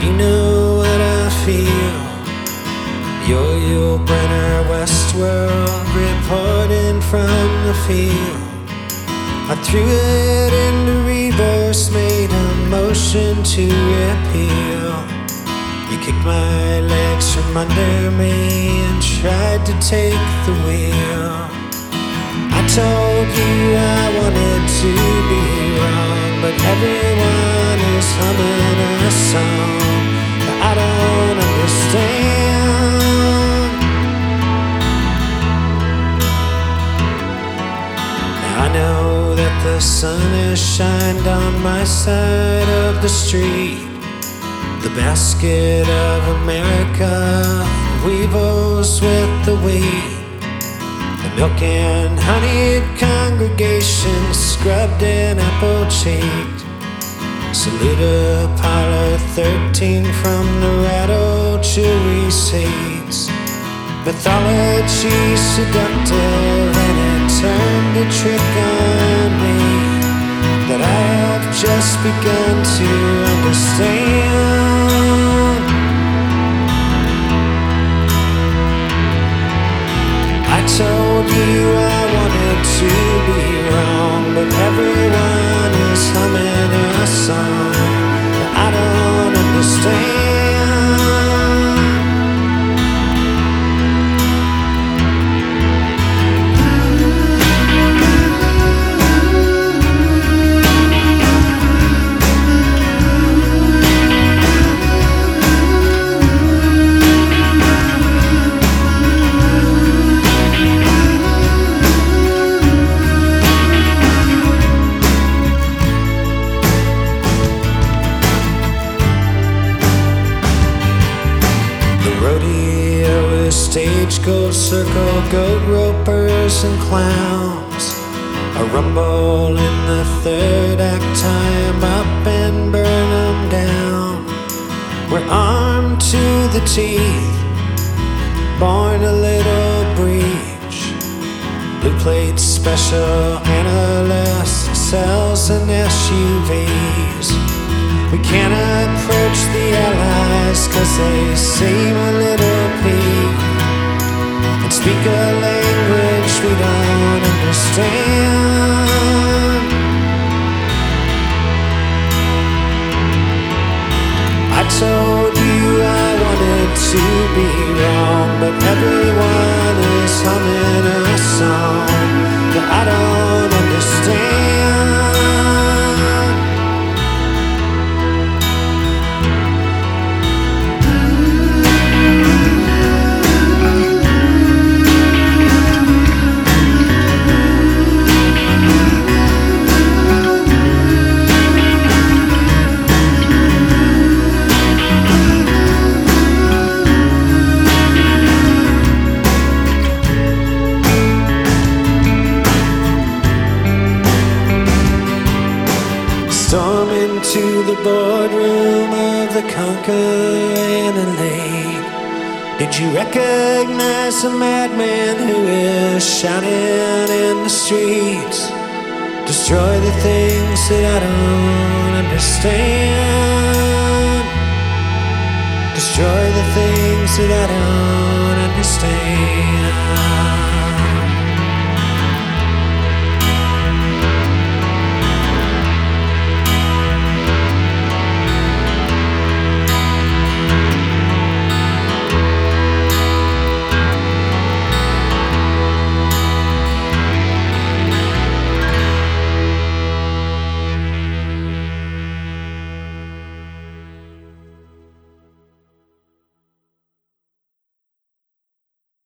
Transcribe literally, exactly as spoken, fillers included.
you know what I feel. Yo-yo Brenner, Westworld, reporting from the field. I threw it into reverse, made a motion to repeal. You kicked my legs from under me and tried to take the wheel. I told you I wanted to be wrong, but everyone is humming a song that I don't understand. Now I know that the sun has shined on my side of the street. The basket of America weevils with the wheat. The milk and honeyed congregation scrubbed and apple-cheeked. Salute Apollo thirteen from the rattled jewelry seats. Mythology seductive, and it turned a trick on me that I have just begun to understand. I told you I wanted to be wrong, but everyone is humming a song that I don't understand. Stage, gold circle, goat ropers and clowns. A rumble in the third act, tie 'em up and burn 'em down. We're armed to the teeth, born a little breach. Blue plate special analyst sells in S U Vs. We can't approach the allies cause they seem a little peaked and speak a language we don't understand. I told you I wanted to be wrong, but everyone is humming a song that I don't understand. Storm into the boardroom of the Conquer and Elate. Did you recognize the madman who is shouting in the streets? Destroy the things that I don't understand.